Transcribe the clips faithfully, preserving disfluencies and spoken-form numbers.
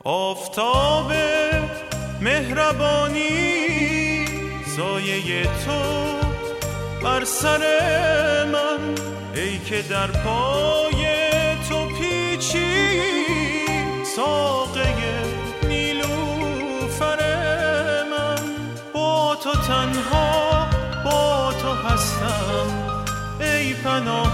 آفتاب مهربانی سایه تو بر سر من، ای که در پای تو پیچی ساقه نیلوفر من. با تو تنها با تو هستم ای پناه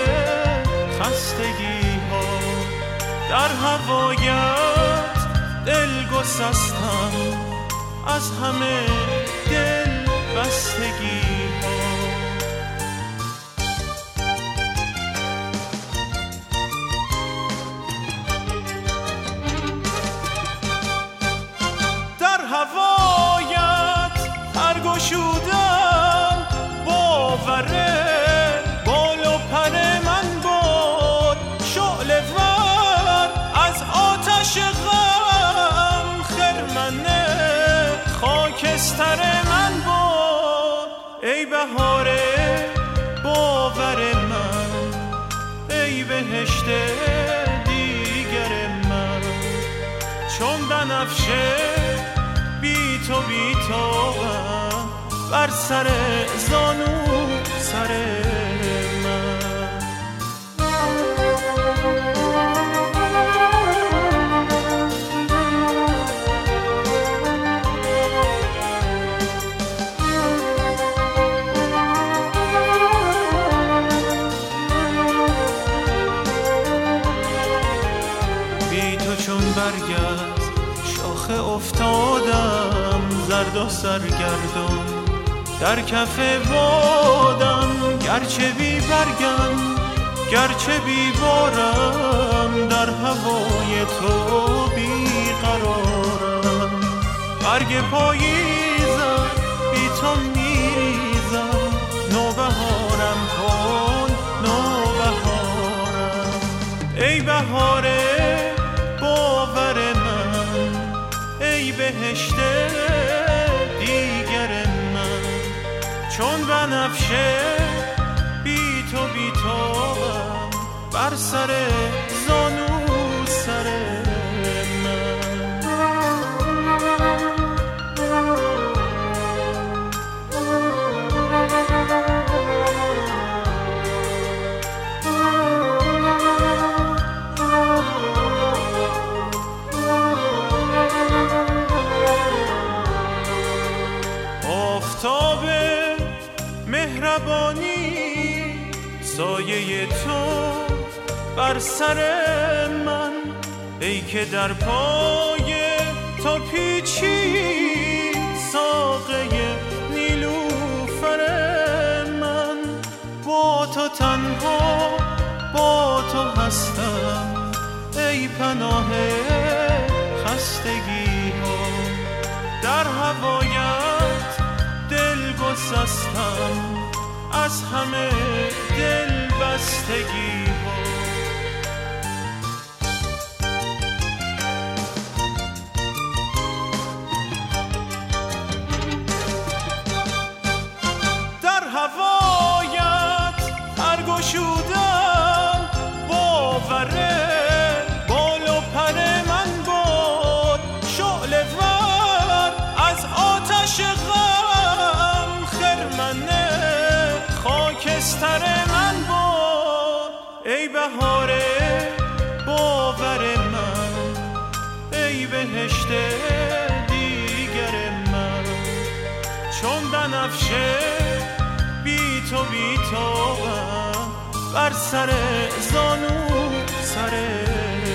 خستگی ها، در هوایت دل گسستم از همه دل بستگی ها. در هوایت پرگشودم باوره بال و پر من بود، شعله ور از آتش غم خرمنه خاکستر من بود. ای بهار باور من، ای بهشت دیگر من، چون بنفشه بی تو بی تو بر سر زانو سر من. بی تو چون برگرد شاخه افتادم، زرد و سرگردم در کف بادم، گرچه بی برگم گرچه بی بارم، در هوای تو بی قرارم. برگ پاییزم بی تو میریزم، نوبهارم کن نوبهارم. ای بهار باور من، ای بهشت دیگر من، چون بنفشه بی تو بی تو بر سر زانو سر من. آفتاب مهربانی سایه تو بر سر من، ای که در پای تو پیچی ساقه نیلوفر من. با تو تنها با تو هستم ای پناه خستگی ها، در هوایت دل گسستم از همه دل بستگی ها. در هوایت پرگشودم باوره بال و پر من بود، شعله ور از آتش غم خرمنه خاکستر من بود. ای بهار باور من، ای بهشت دیگر من، چون بنفشه بی تو بی تو بر سر زانو سر